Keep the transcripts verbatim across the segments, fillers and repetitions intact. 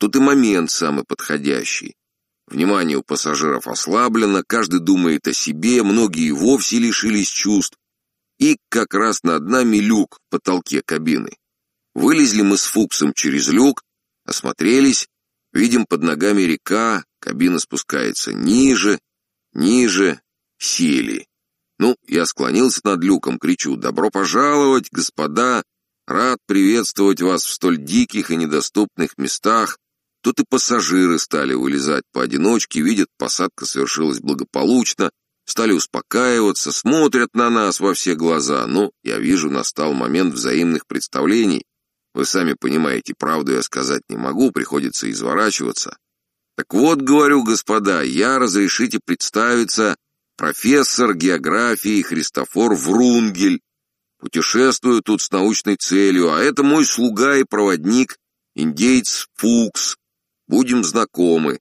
тут и момент самый подходящий. Внимание у пассажиров ослаблено, каждый думает о себе, многие вовсе лишились чувств. И как раз над нами люк в потолке кабины. Вылезли мы с Фуксом через люк, осмотрелись, видим под ногами река, кабина спускается ниже, ниже, сели. Ну, я склонился над люком, кричу: «Добро пожаловать, господа! Рад приветствовать вас в столь диких и недоступных местах». Тут и пассажиры стали вылезать поодиночке, видят, посадка совершилась благополучно, стали успокаиваться, смотрят на нас во все глаза. Ну, я вижу, настал момент взаимных представлений. Вы сами понимаете, правду я сказать не могу, приходится изворачиваться. Так вот, говорю, господа, я, разрешите представиться, профессор географии Христофор Врунгель. Путешествую тут с научной целью, а это мой слуга и проводник, индеец Фукс. Будем знакомы.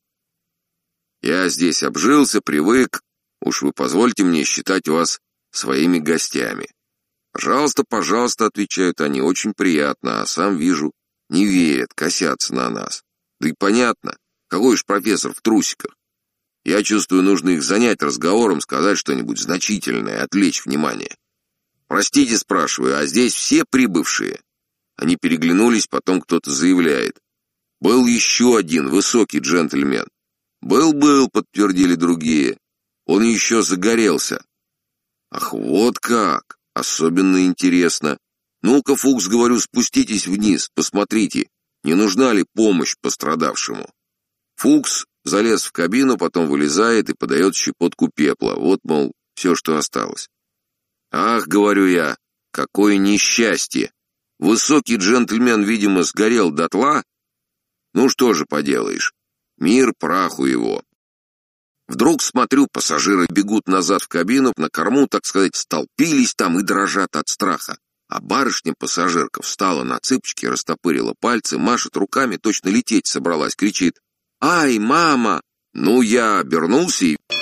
Я здесь обжился, привык. Уж вы позвольте мне считать вас своими гостями. Пожалуйста, пожалуйста, отвечают они, очень приятно, а сам вижу, не верят, косятся на нас. Да и понятно, какой уж профессор в трусиках. Я чувствую, нужно их занять разговором, сказать что-нибудь значительное, отвлечь внимание. Простите, спрашиваю, а здесь все прибывшие? Они переглянулись, потом кто-то заявляет: был еще один высокий джентльмен. Был-был, подтвердили другие. Он еще загорелся. Ах, вот как! Особенно интересно. Ну-ка, Фукс, говорю, спуститесь вниз, посмотрите, не нужна ли помощь пострадавшему. Фукс залез в кабину, потом вылезает и подает щепотку пепла. Вот, мол, все, что осталось. Ах, говорю я, какое несчастье! Высокий джентльмен, видимо, сгорел дотла. Ну что же поделаешь, мир праху его. Вдруг, смотрю, пассажиры бегут назад в кабину, на корму, так сказать, столпились там и дрожат от страха. А барышня-пассажирка встала на цыпочки, растопырила пальцы, машет руками, точно лететь собралась, кричит: «Ай, мама!» Ну, я обернулся и